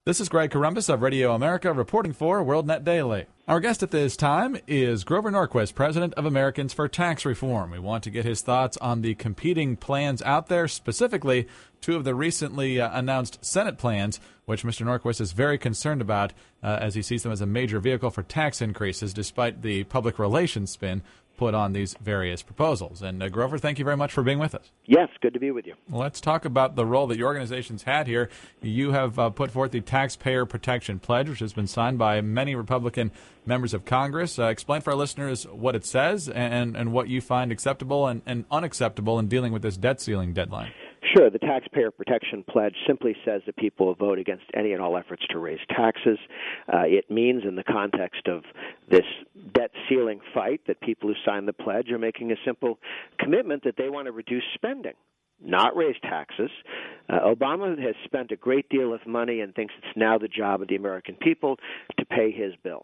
This is Greg Corombos of Radio America reporting for WorldNet Daily. Our guest at this time is Grover Norquist, president of Americans for Tax Reform. We want to get his thoughts on the competing plans out there, specifically two of the recently announced Senate plans, which Mr. Norquist is very concerned about as he sees them as a major vehicle for tax increases, despite the public relations spin put on these various proposals. And Grover, thank you very much for being with us. Yes, good to be with you. Well, let's talk about the role that your organization's had here. You have put forth the Taxpayer Protection Pledge, which has been signed by many Republican members of Congress. Explain for our listeners what it says and what you find acceptable and unacceptable in dealing with this debt ceiling deadline. Sure. The Taxpayer Protection Pledge simply says that people will vote against any and all efforts to raise taxes. It means, in the context of this debt ceiling fight, that people who sign the pledge are making a simple commitment that they want to reduce spending, not raise taxes. Obama has spent a great deal of money and thinks it's now the job of the American people to pay his bills.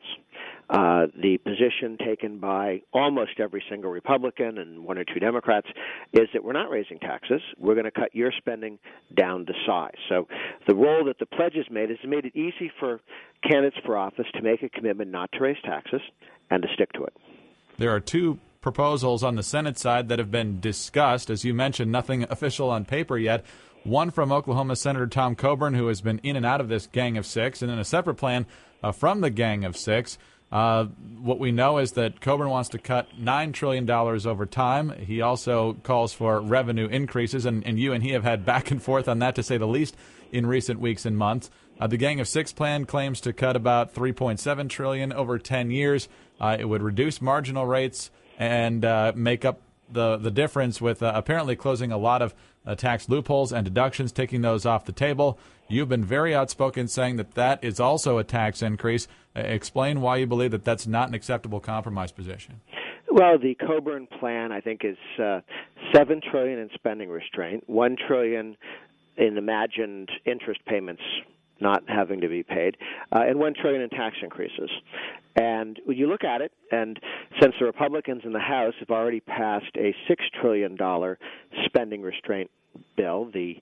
The position taken by almost every single Republican and one or two Democrats is that we're not raising taxes. We're going to cut your spending down to size. So the role that the pledge has made is made it easy for candidates for office to make a commitment not to raise taxes and to stick to it. There are two proposals on the Senate side that have been discussed. As you mentioned, nothing official on paper yet. One from Oklahoma Senator Tom Coburn, who has been in and out of this Gang of Six, and then a separate plan from the Gang of Six. What we know is that Coburn wants to cut $9 trillion over time. He also calls for revenue increases, and you and he have had back and forth on that, to say the least, in recent weeks and months. The Gang of Six plan claims to cut about $3.7 trillion over 10 years. It would reduce marginal rates and make up the difference with apparently closing a lot of tax loopholes and deductions, taking those off the table. You've been very outspoken saying that that is also a tax increase. Explain why you believe that that's not an acceptable compromise position. Well, the Coburn plan, I think, is $7 trillion in spending restraint, $1 trillion in imagined interest payments not having to be paid, and $1 trillion in tax increases. And when you look at it, and since the Republicans in the House have already passed a $6 trillion spending restraint bill, the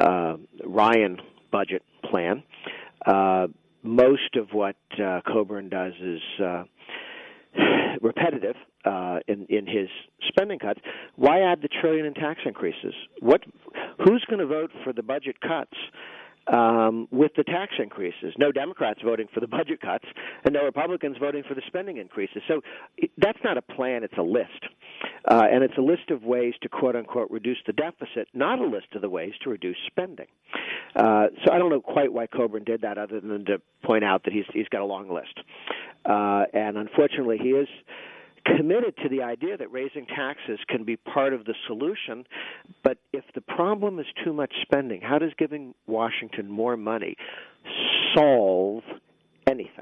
Ryan budget plan, most of what Coburn does is repetitive in his spending cuts. Why add the trillion in tax increases? Who's going to vote for the budget cuts with the tax increases? No Democrats voting for the budget cuts, and no Republicans voting for the spending increases. So that's not a plan, it's a list. And it's a list of ways to, quote-unquote, reduce the deficit, not a list of the ways to reduce spending. So I don't know quite why Coburn did that, other than to point out that he's got a long list. And unfortunately, he is committed to the idea that raising taxes can be part of the solution, but if the problem is too much spending, how does giving Washington more money solve anything?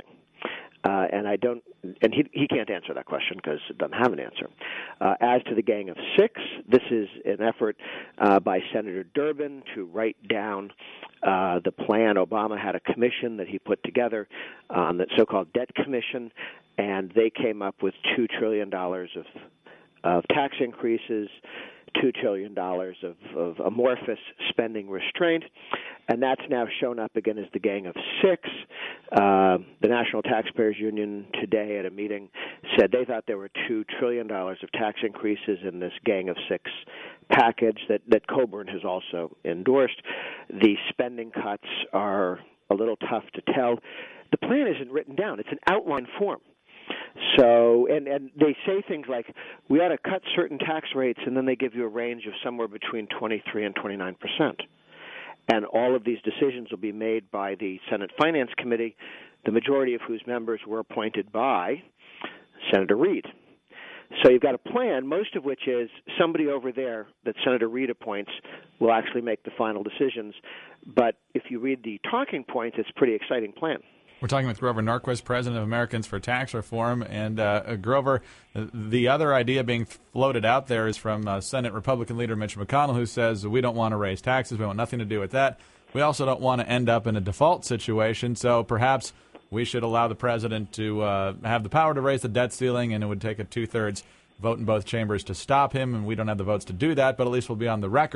And he can't answer that question because it doesn't have an answer. As to the Gang of Six, this is an effort by Senator Durbin to write down the plan. Obama had a commission that he put together, the so-called Debt Commission, and they came up with $2 trillion of tax increases, $2 trillion of amorphous spending restraint, and that's now shown up again as the Gang of Six. The National Taxpayers Union today at a meeting said they thought there were $2 trillion of tax increases in this Gang of Six package that Coburn has also endorsed. The spending cuts are a little tough to tell. The plan isn't written down. It's an outline form. So, and they say things like, we ought to cut certain tax rates, and then they give you a range of somewhere between 23 and 29%. And all of these decisions will be made by the Senate Finance Committee, the majority of whose members were appointed by Senator Reid. So you've got a plan, most of which is somebody over there that Senator Reid appoints will actually make the final decisions. But if you read the talking points, it's a pretty exciting plan. We're talking with Grover Norquist, president of Americans for Tax Reform. And Grover, the other idea being floated out there is from Senate Republican leader Mitch McConnell, who says we don't want to raise taxes. We want nothing to do with that. We also don't want to end up in a default situation. So perhaps we should allow the president to have the power to raise the debt ceiling, and it would take a two-thirds vote in both chambers to stop him. And we don't have the votes to do that, but at least we'll be on the record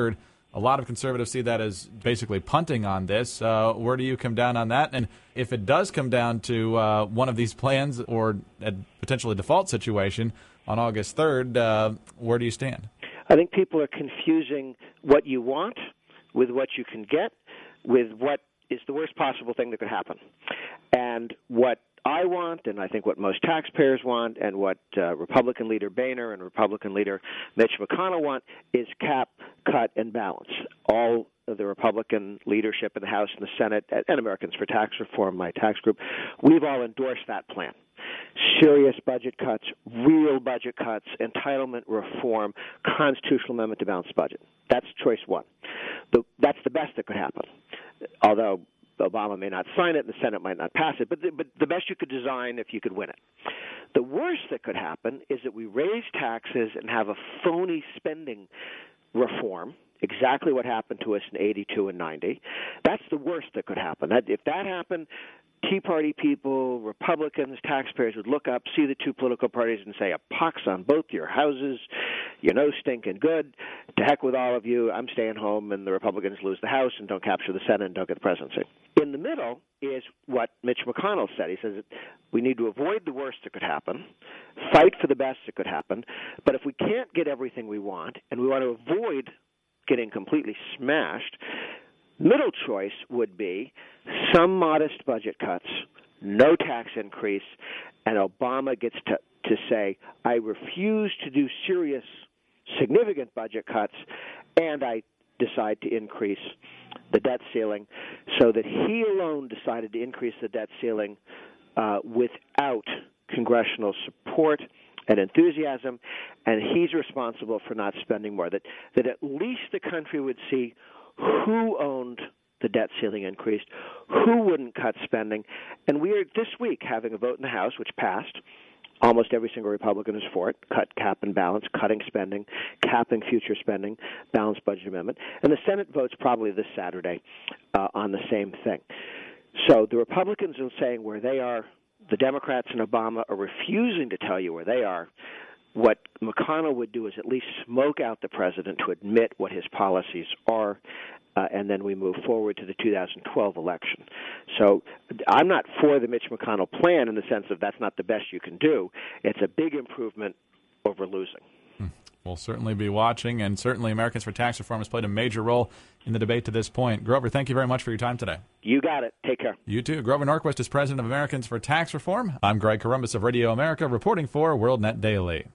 A lot of conservatives see that as basically punting on this. Where do you come down on that? And if it does come down to one of these plans or a potentially default situation on August 3rd, where do you stand? I think people are confusing what you want with what you can get with what is the worst possible thing that could happen. And what I want, and I think what most taxpayers want, and what Republican leader Boehner and Republican leader Mitch McConnell want is cap, cut, and balance. All of the Republican leadership in the House and the Senate, and Americans for Tax Reform, my tax group, we've all endorsed that plan. Serious budget cuts, real budget cuts, entitlement reform, constitutional amendment to balance the budget. That's choice one. That's the best that could happen, although Obama may not sign it and the Senate might not pass it, but the best you could design if you could win it. The worst that could happen is that we raise taxes and have a phony spending reform, exactly what happened to us in 82 and 90. That's the worst that could happen. If that happened, Tea Party people, Republicans, taxpayers would look up, see the two political parties, and say, a pox on both your houses, you know, stinking good. To heck with all of you. I'm staying home, and the Republicans lose the House and don't capture the Senate and don't get the presidency. In the middle is what Mitch McConnell said. He says we need to avoid the worst that could happen, fight for the best that could happen, but if we can't get everything we want and we want to avoid getting completely smashed, middle choice would be some modest budget cuts, no tax increase, and Obama gets to say, I refuse to do serious, significant budget cuts, and I decide to increase the debt ceiling, so that he alone decided to increase the debt ceiling without congressional support and enthusiasm, and he's responsible for not spending more. That at least the country would see who owned the debt ceiling increased, who wouldn't cut spending. And we are this week having a vote in the House, which passed. Almost every single Republican is for it. Cut, cap, and balance, cutting spending, capping future spending, balanced budget amendment. And the Senate votes probably this Saturday on the same thing. So the Republicans are saying where they are. The Democrats and Obama are refusing to tell you where they are. What McConnell would do is at least smoke out the president to admit what his policies are, and then we move forward to the 2012 election. So I'm not for the Mitch McConnell plan in the sense of that's not the best you can do. It's a big improvement over losing. We'll certainly be watching, and certainly Americans for Tax Reform has played a major role in the debate to this point. Grover, thank you very much for your time today. You got it. Take care. You too. Grover Norquist is president of Americans for Tax Reform. I'm Greg Corombos of Radio America, reporting for WorldNet Daily.